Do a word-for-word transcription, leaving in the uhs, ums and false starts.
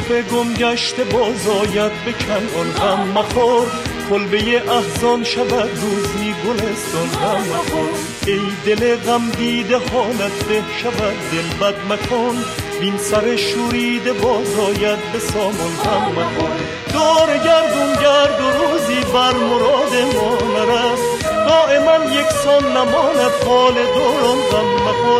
یوسف گم گشته باز آید به کنعان غم مخور، کلبه احزان شود روزی گلستان غم مخور. ای دل غم دیده حالت به شود دل بد مکن، بین سر شوریده باز آید به سامان غم مخور. دور گردون گرد و روزی بر مراد ما نرست، دائما یکسان نماند حال دوران غم مخور.